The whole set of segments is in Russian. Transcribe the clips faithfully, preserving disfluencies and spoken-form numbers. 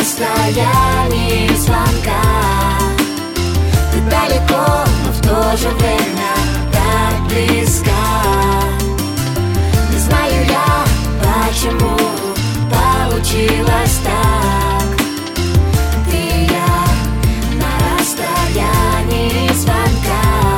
расстоянии звонка. Ты далеко, но в то же время так близка. Не знаю я, почему получилось так. Ты и я на расстоянии звонка.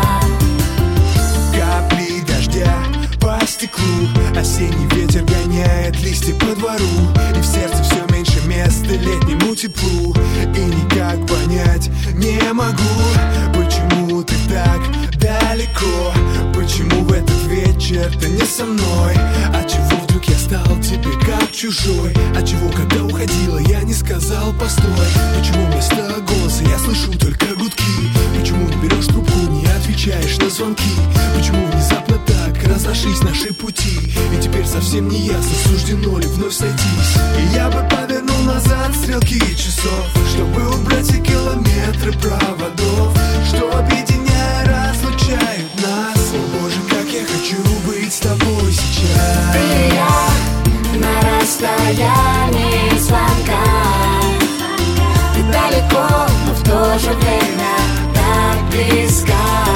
Капли дождя по стеклу, осенний ветер гоняет листья по двору, и в сердце все меньше места летнему теплу. И никак понять не могу, почему ты так далеко, почему в этот вечер ты не со мной. Отчего вдруг я стал тебе как чужой? Отчего, когда уходила, я не сказал постой? Почему вместо голоса я слышу только гудки? Почему не берешь трубку, не отвечаешь на звонки? Почему внезапно так разошлись наши пути? И теперь совсем не ясно, суждено ли вновь сойтись. И я бы повернул назад стрелки часов, чтобы убрать все километры проводов, что объединяя разлучают нас. О боже, как я хочу быть с тобой сейчас. Ты и я на расстоянии звонка. Ты далеко, но в то же время так близка.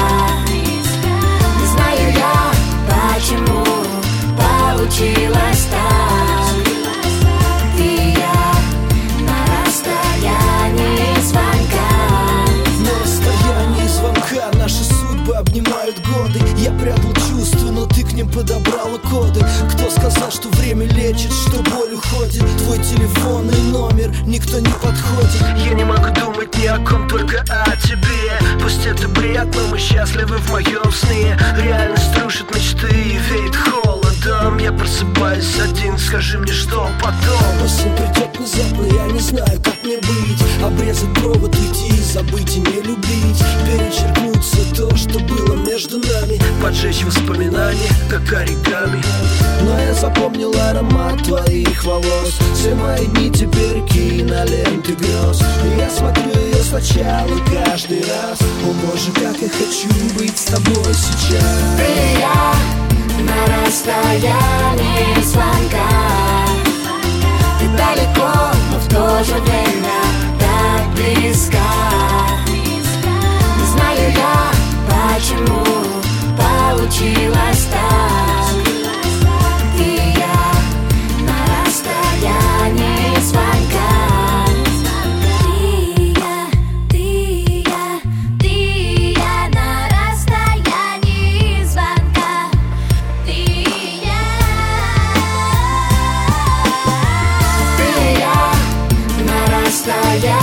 Не знаю я, почему получилось так. Ты и я на расстоянии звонка. На расстоянии звонка наши судьбы обнимают годы. Я прятал чувства, но ты к ним подобрала коды. Кто сказал, что время лечит, что боль уходит? Твой телефонный номер никто не подходит. Я не могу думать ни о ком, только о тебе. Пусть это приятно, мы счастливы в моем сне. Реальность рушит мечты и веет холодом. Я просыпаюсь один, скажи мне, что потом. Осень придет внезапно, я не знаю, как мне быть. Обрезать провод, уйти, забыть и не любить. Перечеркнуть все то, что было между нами. Поджечь воспоминания, как оригами. Но я запомнил аромат твоих волос. Все мои дни теперь киноленты грез. И я смотрю ее сначала каждый раз. О боже, как я хочу быть с тобой сейчас. Ты и я на расстоянии звонка. Ты далеко, но в то же время так близка. Не знаю я, почему получилось так. Ты и я на расстоянии звонка. Ты и я, ты и я, ты и я на расстоянии звонка. Ты и я. Ты и я на расстоянии.